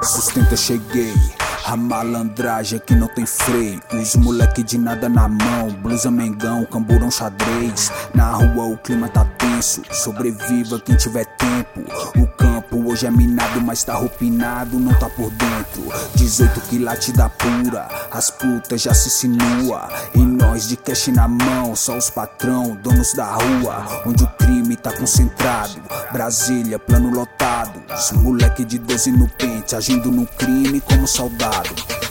Sustenta, cheguei. A malandragem que não tem freio. Os moleque de nada na mão. Blusa, mengão, camburão, xadrez. Na rua o clima tá tenso. Sobreviva quem tiver tempo. O campo hoje é minado, mas tá rupinado, não tá por dentro. 18 quilates da pura. As putas já se sinua. E nós de cash na mão. Só os patrão, donos da rua. Onde o crime tá concentrado. Brasília, plano lotado. Os moleque de 12 no pente, agindo no crime como soldado.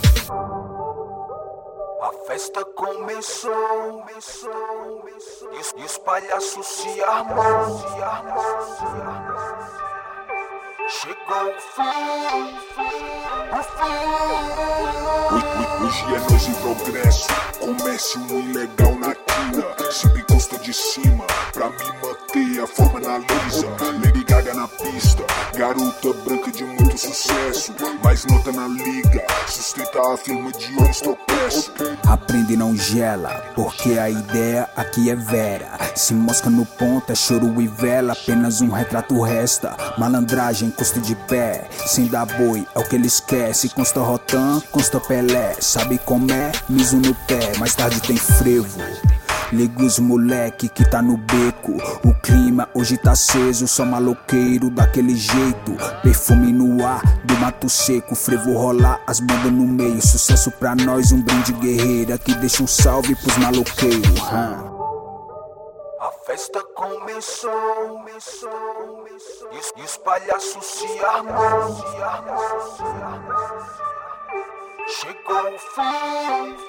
A festa começou e os palhaços se armam. Chegou o fim. Hoje é nós em progresso. Comércio ilegal na quina. Sempre costa de cima. Pra me manter a forma na lisa. Lady Gaga na pista. Garota branca de muito sucesso. Mais nota na liga. Sustenta a firma de homens tropeço. Aprende e não gela, porque a ideia aqui é vera. Se mosca no ponto é choro e vela. Apenas um retrato resta. Malandragem, custo de pé. Sem dar boi, é o que eles querem. Se consta Rotan, consta Pelé. Sabe como é? Miso no pé. Mais tarde tem frevo. Liga os moleque que tá no beco. O clima hoje tá aceso. Só maloqueiro daquele jeito. Perfume no ar do mato seco. Frevo rolar, as bandas no meio. Sucesso pra nós, um brinde guerreira. Que deixa um salve pros maloqueiros. A festa começou e os palhaços se armam. Chegou o fim.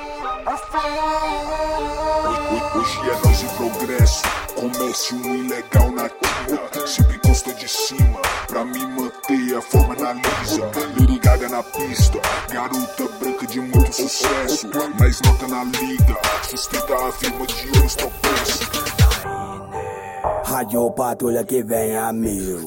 Hoje é nós em progresso. Comércio ilegal na quina. Sempre costa de cima. Pra me manter a forma na lisa. Lady Gaga na pista. Garota branca de muito sucesso. Mais nota na liga. Sustenta a firma de homens tropeço. Rádio Patrulha que vem a mil.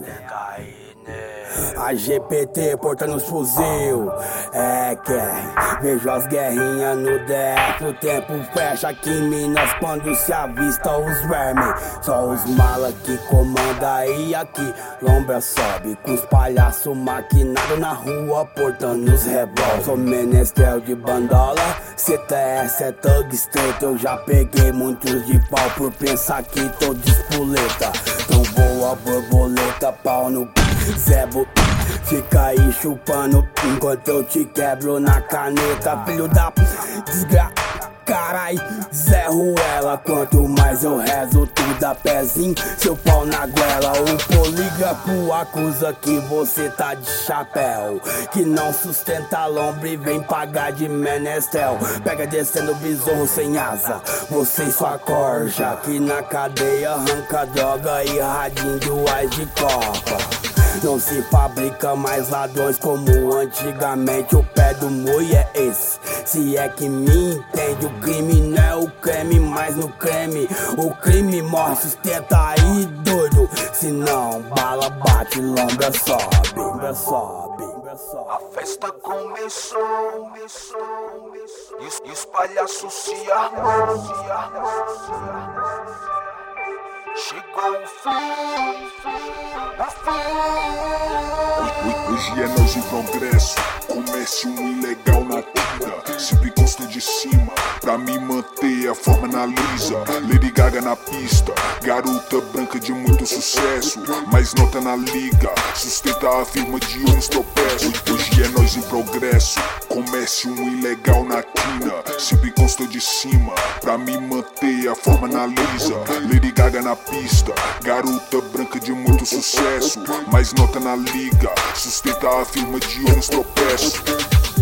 A GPT portando os fuzil. É quem vejo as guerrinhas no DF. O tempo fecha aqui em Minas quando se avista os vermes. Só os mala que comanda e aqui lombra sobe. Com os palhaços maquinados na rua portando os revólver. Sou menestrel de bandola, CTS é thug estreito. Eu já peguei muitos de pau por pensar que tô de espoleta. Então voa borboleta, pau no Zebo, fica aí chupando enquanto eu te quebro na caneta. Filho da desgraça, carai, Zé Ruela. Quanto mais eu rezo, tu dá pezinho, seu pau na goela. O polígrafo acusa que você tá de chapéu, que não sustenta lombre e vem pagar de menestrel. Pega descendo besouro sem asa, você e sua corja. Aqui na cadeia arranca droga e radinho do ás de copa. Não se fabrica mais ladrões como antigamente. O pé do moi é esse, se é que me entende. O crime não é o creme, mas no creme o crime morre. Sustenta aí, doido, senão bala bate, lombra sobe. A festa começou e os palhaços se armam. Chegou o fim. Hoje é nós em progresso. Comércio ilegal na quina. Sempre costa de cima. Pra me manter a forma na lisa. Lady Gaga na pista. Garota branca de muito sucesso. Mais nota na liga. Sustenta a firma de homens tropeço. Hoje é nós em progresso. Comércio ilegal na quina. Sempre costa de cima. Pra me manter a forma na lisa. Lady Gaga na pista. Garota branca de muito sucesso. Mais nota na liga. Sustenta a firma de homens tropeço.